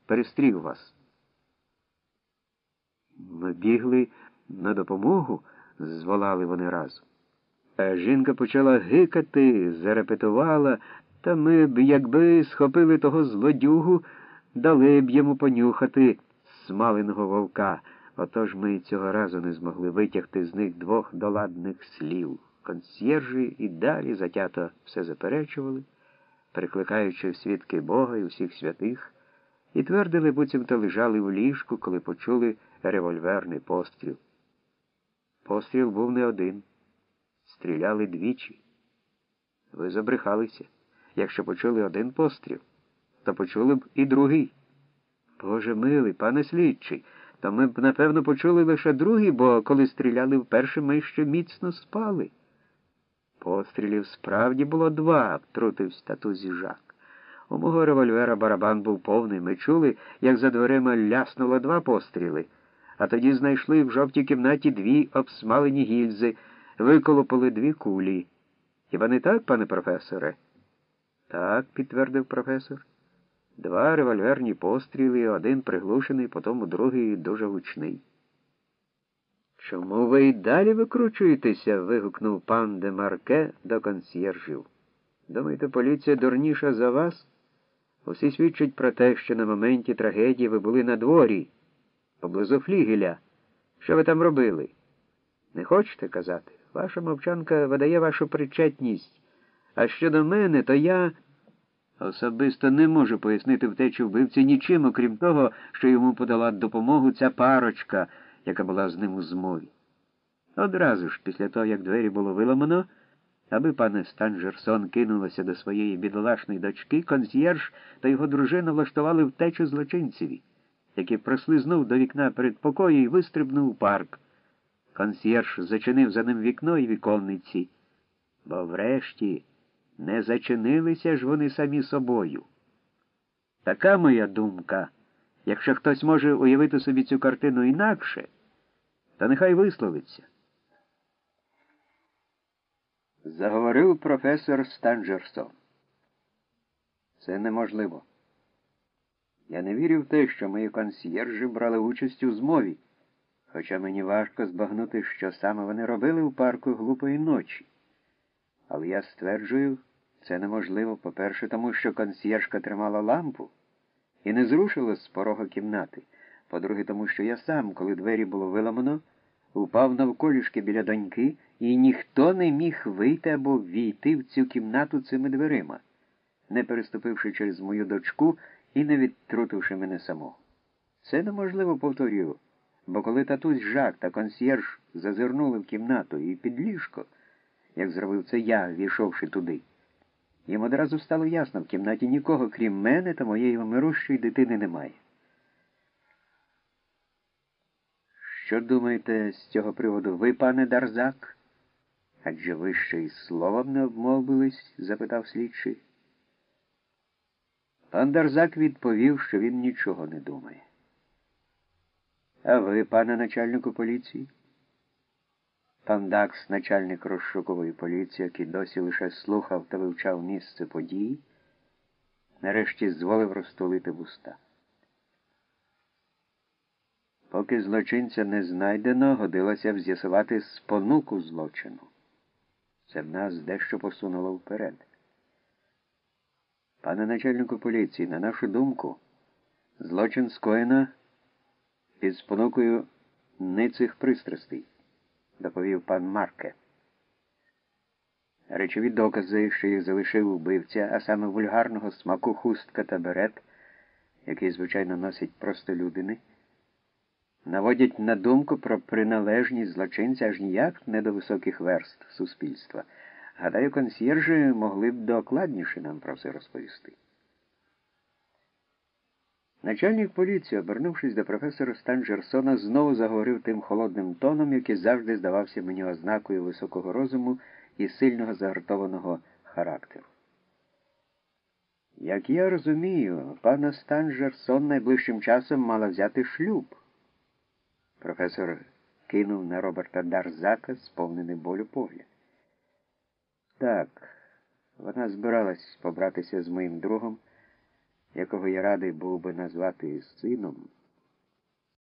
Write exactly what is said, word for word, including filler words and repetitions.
перестрів вас. Ми бігли на допомогу, зволали вони разом. А жінка почала гикати, зарепетувала, та ми б, якби схопили того злодюгу, дали б йому понюхати смаленого вовка. Отож ми цього разу не змогли витягти з них двох доладних слів. Консьєржі і далі затято все заперечували, перекликаючи в свідки Бога і усіх святих, і твердили, буцімто лежали в ліжку, коли почули револьверний постріл. Постріл був не один. Стріляли двічі. Ви забрехалися. Якщо почули один постріл, то почули б і другий. Боже милий, пане слідчий, то ми б, напевно, почули лише другий, бо коли стріляли вперше, ми ще міцно спали. Пострілів справді було два, втрутився татузі Жак. У мого револьвера барабан був повний. Ми чули, як за дверима ляснуло два постріли, а тоді знайшли в жовтій кімнаті дві обсмалені гільзи, виколопали дві кулі. Хіба не так, пане професоре? Так, підтвердив професор. Два револьверні постріли, один приглушений, потім другий дуже гучний. Чому ви й далі викручуєтеся? Вигукнув пан де Марке до консьєржів. Думаєте, поліція дурніша за вас? Усі свідчать про те, що на моменті трагедії ви були на дворі, поблизу флігеля. Що ви там робили? Не хочете казати? Ваша мовчанка видає вашу причетність. А щодо мене, то я особисто не можу пояснити втечу вбивці нічим, окрім того, що йому подала допомогу ця парочка, яка була з ним у змові. Одразу ж, після того, як двері було виламано, аби пане Станжерсон кинулося до своєї бідолашної дочки, консьєрж та його дружина влаштували втечу злочинцеві, який прослизнув до вікна передпокою і вистрибнув у парк. Консьєрж зачинив за ним вікно і віконниці, бо врешті не зачинилися ж вони самі собою. Така моя думка. Якщо хтось може уявити собі цю картину інакше, то нехай висловиться. Заговорив професор Станжерсон. Це неможливо. Я не вірю в те, що мої консьєржі брали участь у змові, хоча мені важко збагнути, що саме вони робили у парку глупої ночі. Але я стверджую, це неможливо, по-перше, тому що консьєржка тримала лампу і не зрушила з порога кімнати. По-друге, тому що я сам, коли двері було виламано, упав навколішки біля доньки, і ніхто не міг вийти або війти в цю кімнату цими дверима, не переступивши через мою дочку і не відтрутивши мене самого. Це неможливо, повторюю, бо коли татусь Жак та консьєрж зазирнули в кімнату і під ліжко, як зробив це я, війшовши туди, їм одразу стало ясно, в кімнаті нікого, крім мене та моєї вмирущої дитини, немає. Що думаєте з цього приводу ви, пане Дарзак? Адже ви ще й словом не обмовились, запитав слідчий. Пан Дарзак відповів, що він нічого не думає. А ви, пане начальнику поліції? Пан Дакс, начальник розшукової поліції, який досі лише слухав та вивчав місце події, нарешті зволив розтулити вуста. Поки злочинця не знайдено, годилося б з'ясувати спонуку злочину. Це б нас дещо посунуло вперед. Пане начальнику поліції, на нашу думку, злочин скоєно під спонукою ницих пристрастей, доповів пан Марке. Речові докази, що їх залишив убивця, а саме вульгарного смаку хустка та берет, який, звичайно, носять простолюдини, наводять на думку про приналежність злочинця аж ніяк не до високих верств суспільства. Гадаю, консьєржі могли б докладніше нам про все розповісти. Начальник поліції, обернувшись до професора Станжерсона, знову заговорив тим холодним тоном, який завжди здавався мені ознакою високого розуму і сильного загартованого характеру. Як я розумію, пана Станжерсон найближчим часом мала взяти шлюб. Професор кинув на Роберта Дарзака сповнений болю погляд. Так, вона збиралась побратися з моїм другом, якого я радий був би назвати сином,